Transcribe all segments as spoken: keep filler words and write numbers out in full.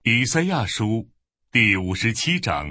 以赛亚书第五十七章。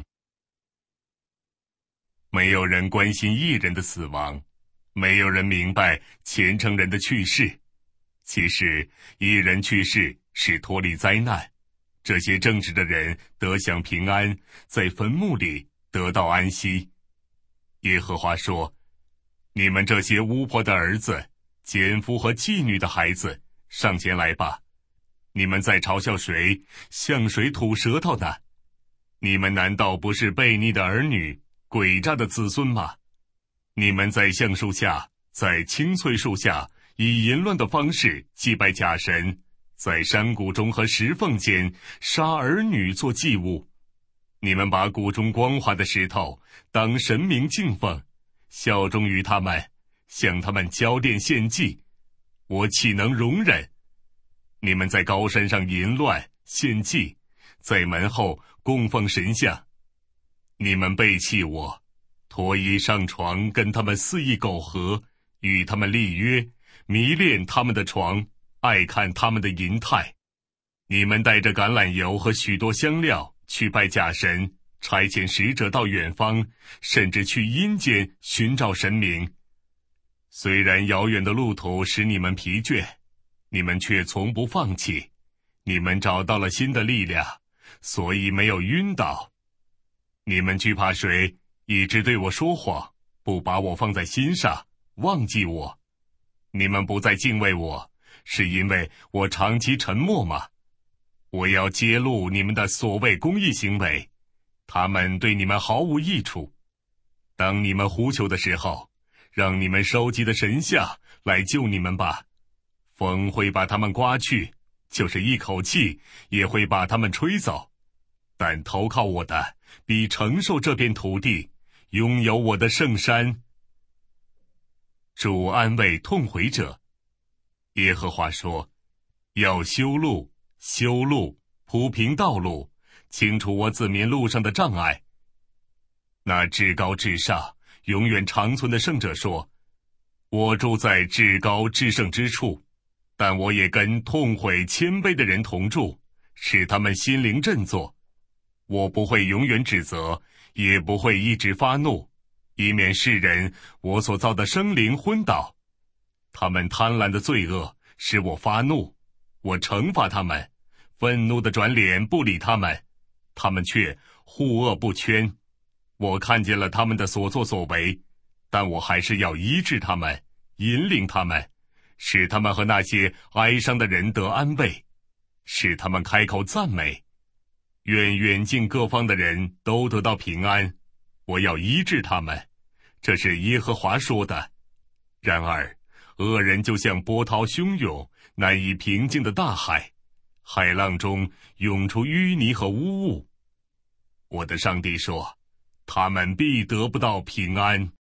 没有人关心义人的死亡，没有人明白虔诚人的去世。其实义人去世是脱离灾难，这些正直的人得享平安，在坟墓里得到安息。耶和华说，你们这些巫婆的儿子、奸夫和妓女的孩子，上前来吧。你们在嘲笑谁，向谁吐舌头呢？你们难道不是悖逆的儿女，诡诈的子孙吗？你们在橡树下，在青翠树下，以淫乱的方式祭拜假神，在山谷中和石缝间杀儿女做祭物。你们把谷中光滑的石头当神明敬奉，效忠于他们，向他们交奠献祭，我岂能容忍？你们在高山上淫乱献祭，在门后供奉神像。你们背弃我，脱衣上床，跟他们肆意苟合，与他们立约，迷恋他们的床，爱看他们的淫态。你们带着橄榄油和许多香料去拜假神，差遣使者到远方，甚至去阴间寻找神明。虽然遥远的路途使你们疲倦，你们却从不放弃。你们找到了新的力量，所以没有晕倒。你们惧怕谁？一直对我说谎，不把我放在心上，忘记我。你们不再敬畏我，是因为我长期沉默吗？我要揭露你们的所谓公义行为，他们对你们毫无益处。当你们呼求的时候，让你们收集的神像来救你们吧。风会把他们刮去，就是一口气也会把他们吹走。但投靠我的，必承受这片土地，拥有我的圣山。主安慰痛悔者。耶和华说，要修路，修路，铺平道路，清除我子民路上的障碍。那至高至上、永远长存的圣者说，我住在至高至圣之处，但我也跟痛悔谦卑的人同住，使他们心灵振作。我不会永远指责，也不会一直发怒，以免世人我所造的生灵昏倒。他们贪婪的罪恶使我发怒，我惩罚他们，愤怒的转脸不理他们，他们却护恶不圈。我看见了他们的所作所为，但我还是要医治他们，引领他们，使他们和那些哀伤的人得安慰，使他们开口赞美。愿远近各方的人都得到平安，我要医治他们，这是耶和华说的。然而恶人就像波涛汹涌，难以平静的大海，海浪中涌出淤泥和污物。我的上帝说，他们必得不到平安。